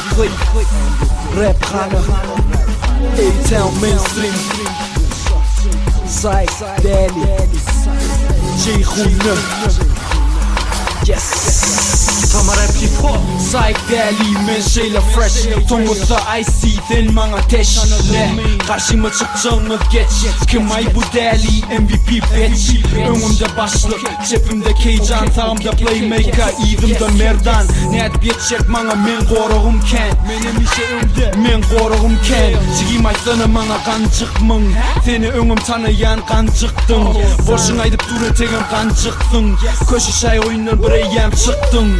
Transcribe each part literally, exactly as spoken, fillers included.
click Rap Khana A-Town Mainstream Psychedelic Ceyhun Yes Tama rap hip hop Psychedelic men şeyle fresh Tongusta icy den mga teş Ne karşıma çıkacağını geç Kim ay bu deli M V P bitch Önümde başlık Cepimde heyecan Tağımda playmaker Eğimde merdan Net bitchet mana men koruğum ken Benim işeğimde Men koruğum ken Çigim aytını mana kancıkmın Seni önüm tanıyan kancıktın Boşun aydıp duru tegim kancıktın Köşü şay oyundan buraya çıktın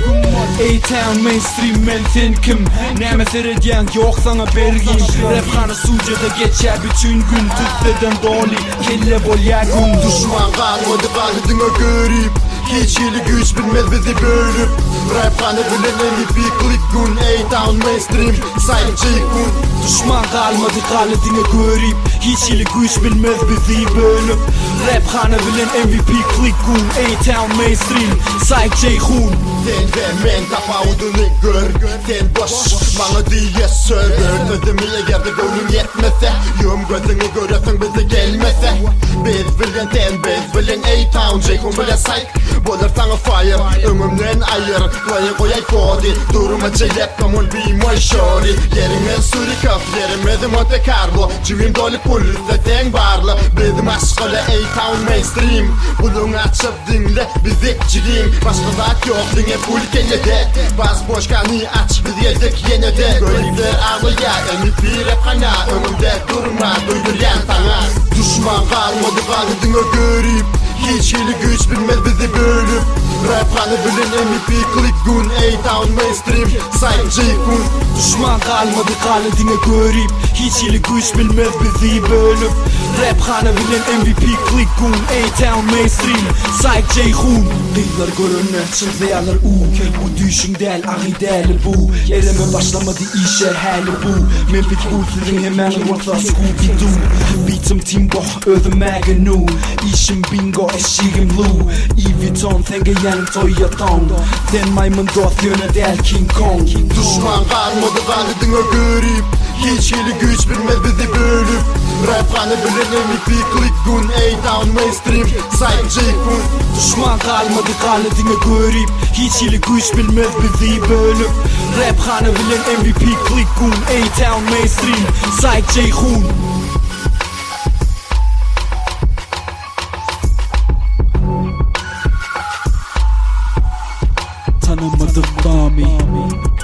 A-Town Mainstream men sen kim? Näme serediyen yok sana bergiyim Rap Khana sucada geçer bütün gün Tütteden doli kelle bol yakın Düşman kalmadı kalırdığına görüp Hiç hili güç bilmez bizi bölüp Rap Khana bilen M V P click gun A-Town Mainstream Sayın Ceyhun Düşman kalmadı kalırdığına görüp Hiç hili güç bilmez bizi bölüp Rap Khana bilen M V P click gun A-Town Mainstream Sayın Ceyhun Sen ve men tapavudunu gör Sen boş bana diye söyle Sözümü eğer de gönlüm yetmese Yum gözünü göresin bize gelmese Biz bilen sen biz bilen A-Town Ceyhun bilen sayk Bolar sana fire Ömümden ayır Koyay koyay kodi Duruma çeylep kamul be my shorty Yerimden suri kaf Yerimden Monte Carlo Civim dolu polisle sen barlı Bizim aşkılı A-Town Mainstream Bulun açıp dinle bizi cilin Başka zat yok dinle full kellede Baz boş kanı aç biz geldik yine de Gönüller ağlıya M V P Rap Khana Önümde durma duyduran sana Düşman kalmadı kalırdığına görüp Hiç hili güç bilmez bizi bölüp Rap Khana bilen M V P click gun A-Town Mainstream Sayın Ceyhun Düşman kalmadı kalırdığına görüp Hiç hili güç bilmez bizi bölüp Rap Khana bilen M V P click gun A-Town Mainstream Sayın Ceyhun Kıyılar görünür çıldayanlar u Bu düşün del ağideli bu Yerime başlamadı işe hali bu Men pek bu sizin hemen orta Scooby-Doo Beatim timbo ödemege nu İşim bingo eşiğim lu Eviton tengeyen Toyoton Den maymun dost yöne del King Kong Düşman kalmadı kalırdığına görüp Hiç hili güç bilmez bizi bölüp Rap Khana bilen M V P click gun A-Town Mainstream Sayın Ceyhun Düşman kalmadı kalırdığına görüp Hiç hili güç bilmez bizi bölüp Rap Khana bilen M V P click gun A-Town Mainstream Sayın Ceyhun Tanımadık Bami